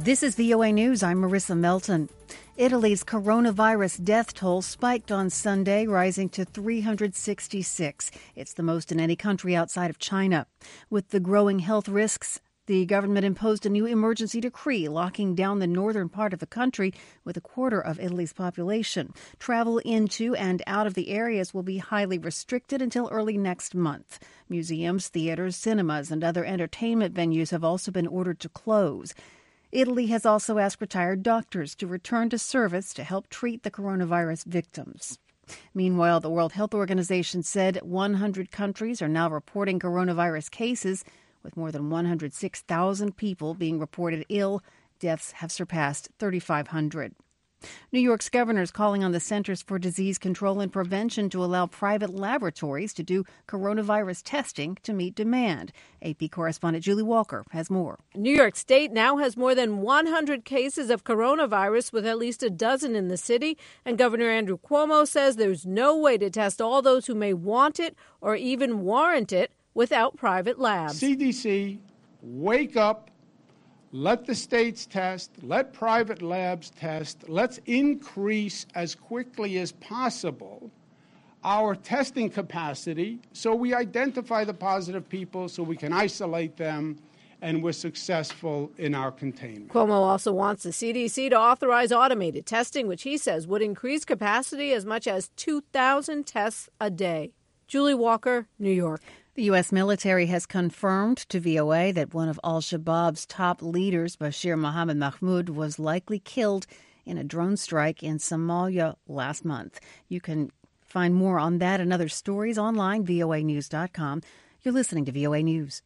This is VOA News. I'm Marissa Melton. Italy's coronavirus death toll spiked on Sunday, rising to 366. It's the most in any country outside of China. With the growing health risks, the government imposed a new emergency decree locking down the northern part of the country with a quarter of Italy's population. Travel into and out of the areas will be highly restricted until early next month. Museums, theaters, cinemas, and other entertainment venues have also been ordered to close. Italy has also asked retired doctors to return to service to help treat the coronavirus victims. Meanwhile, the World Health Organization said 100 countries are now reporting coronavirus cases, with more than 106,000 people being reported ill. Deaths have surpassed 3,500. New York's governor is calling on the Centers for Disease Control and Prevention to allow private laboratories to do coronavirus testing to meet demand. AP correspondent Julie Walker has more. New York State now has more than 100 cases of coronavirus, with at least a dozen in the city. And Governor Andrew Cuomo says there's no way to test all those who may want it or even warrant it without private labs. CDC, wake up. Let the states test. Let private labs test. Let's increase as quickly as possible our testing capacity so we identify the positive people, so we can isolate them, and we're successful in our containment. Cuomo also wants the CDC to authorize automated testing, which he says would increase capacity as much as 2,000 tests a day. Julie Walker, New York. The U.S. military has confirmed to VOA that one of al-Shabaab's top leaders, Bashir Mohammed Mahmoud, was likely killed in a drone strike in Somalia last month. You can find more on that and other stories online, voanews.com. You're listening to VOA News.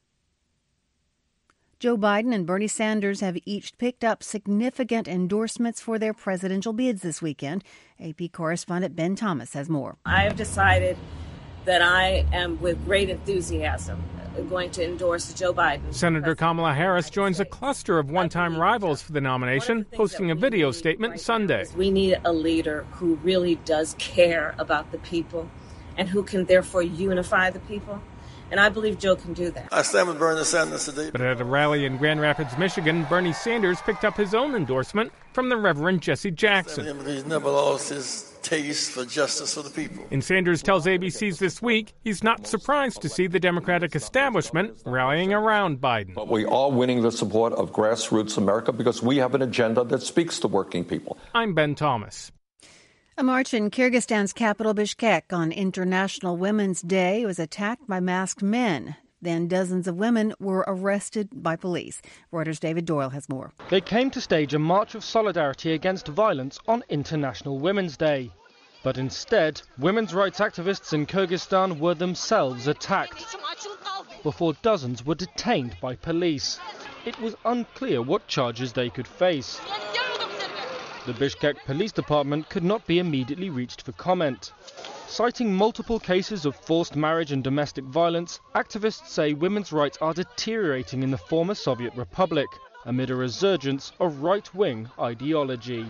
Joe Biden and Bernie Sanders have each picked up significant endorsements for their presidential bids this weekend. AP correspondent Ben Thomas has more. I have decided that I am, with great enthusiasm, going to endorse Joe Biden. Senator Kamala Harris joins a cluster of one-time rivals for the nomination, posting a video statement Sunday. We need a leader who really does care about the people and who can therefore unify the people. And I believe Joe can do that. I stand with Bernie Sanders today. But at a rally in Grand Rapids, Michigan, Bernie Sanders picked up his own endorsement from the Reverend Jesse Jackson. He's never lost his taste for justice for the people. And Sanders tells ABC's This Week he's not surprised to see the Democratic establishment rallying around Biden. But we are winning the support of grassroots America because we have an agenda that speaks to working people. I'm Ben Thomas. A march in Kyrgyzstan's capital Bishkek on International Women's Day was attacked by masked men. Then dozens of women were arrested by police. Reuters' David Doyle has more. They came to stage a march of solidarity against violence on International Women's Day. But instead, women's rights activists in Kyrgyzstan were themselves attacked before dozens were detained by police. It was unclear what charges they could face. The Bishkek Police Department could not be immediately reached for comment. Citing multiple cases of forced marriage and domestic violence, activists say women's rights are deteriorating in the former Soviet Republic amid a resurgence of right-wing ideology.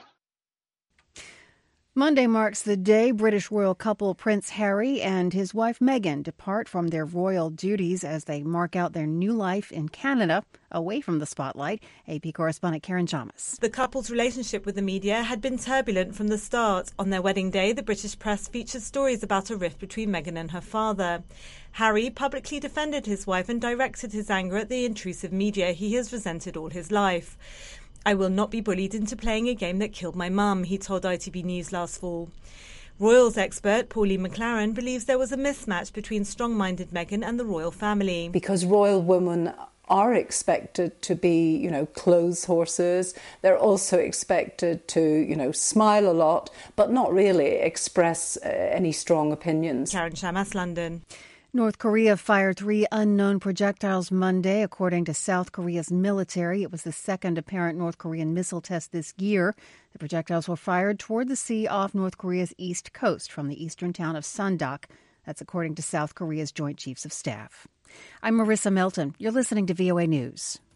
Monday marks the day British royal couple Prince Harry and his wife Meghan depart from their royal duties as they mark out their new life in Canada, away from the spotlight. AP correspondent Karen Chalmers. The couple's relationship with the media had been turbulent from the start. On their wedding day, the British press featured stories about a rift between Meghan and her father. Harry publicly defended his wife and directed his anger at the intrusive media he has resented all his life. "I will not be bullied into playing a game that killed my mum," he told ITV News last fall. Royals expert Pauline McLaren believes there was a mismatch between strong-minded Meghan and the royal family. Because royal women are expected to be, clothes horses. They're also expected to, smile a lot, but not really express any strong opinions. Karen Shamas, London. North Korea fired 3 unknown projectiles Monday, according to South Korea's military. It was the second apparent North Korean missile test this year. The projectiles were fired toward the sea off North Korea's east coast from the eastern town of Sundok. That's according to South Korea's Joint Chiefs of Staff. I'm Marissa Melton. You're listening to VOA News.